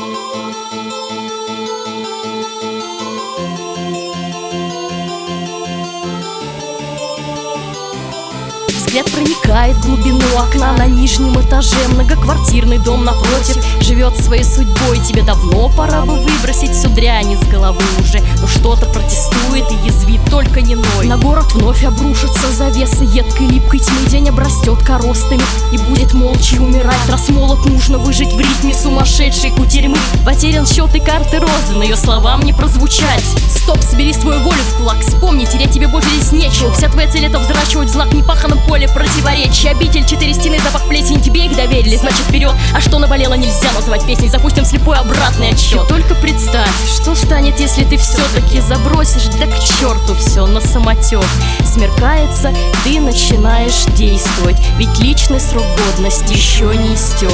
Взгляд проникает в глубину окна на нижнем этаже. Многоквартирный дом напротив живет своей судьбой. Тебе давно пора бы выбросить всю дрянь из головы уже. Но что-то протестует и язвит, только не ной. На город вновь обрушится завеса едкой липкой тьмы. День обрастет коростами и будет молча умирать. Раз молот нужно выжить в ритме сумасшедшей кутерьмы. Потерян счет и карты розы, но ее словам не прозвучать. Стоп, собери свою волю в кулак, вспомни, терять тебе больше здесь нечего. Вся твоя цель — это взращивать злак в непаханном поле противоречий. Обитель, 4 стены, запах плесени, тебе их доверили, значит вперед. А что наболело, нельзя называть песней. Запустим слепой обратный отсчет. Ты только представь, что станет, если ты все-таки забросишь. Да к черту все на самотек. Смеркается, ты начинаешь действовать, ведь личный срок годности еще не истек.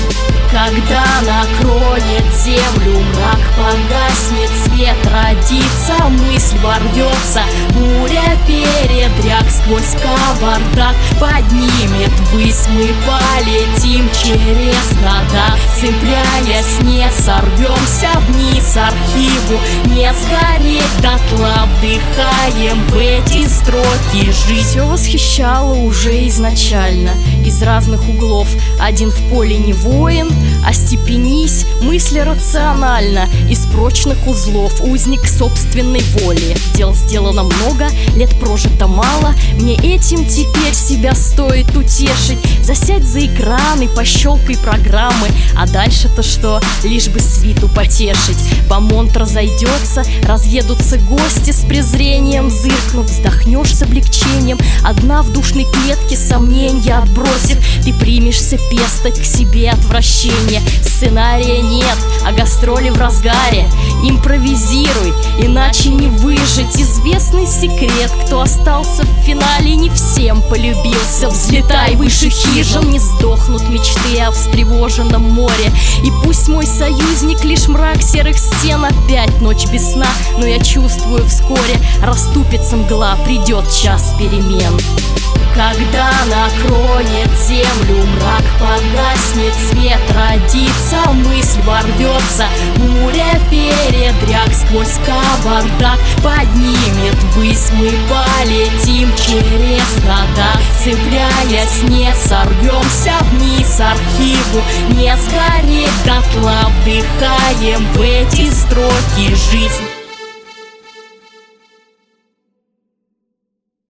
Когда накроет землю мрак, погаснет свет, родится мысль, ворвется буря, передряг сквозь кавардак поднимет ввысь. Мы полетим через года, цепляясь, не сорвемся вниз. Архиву не сгореть дотла, вдыхаем в эти строки жизнь. Все восхищало уже изначально, из разных углов. Один в поле не воин, остепенись, мысли рационально. Из прочных узлов узник собственной воли. Дел сделано много, лет прожито мало. Мне этим теперь себя стоит утешить. Засядь за экран и пощелкай программы. А дальше-то что? Лишь бы свиту потешить. Бомонд разойдется, разъедутся гости с презрением зыркнув. Вздохнешь с облегчением, одна в душной клетке, сомнения отбросив. Ты примешься пестать к себе отвращение. Сценария нет, а гастроли в разгаре. Импровизируй, иначе не выжить. Известный секрет, кто остался в финале, не всем полюбился. Взлетай выше хижин, не сдохнут мечты о встревоженном море. И пусть мой союзник лишь мрак серых стен. Опять ночь без сна, но я чувствую, вскоре расступится мгла, придет час перемен. Когда накроет землю мрак, погаснет свет, родится мысль, ворвется буря, передряг сквозь кавардак поднимет ввысь. Мы полетим через года, цепляясь, не сорвемся вниз. Архиву не сгореть дотла, вдыхаем в эти строки жизнь.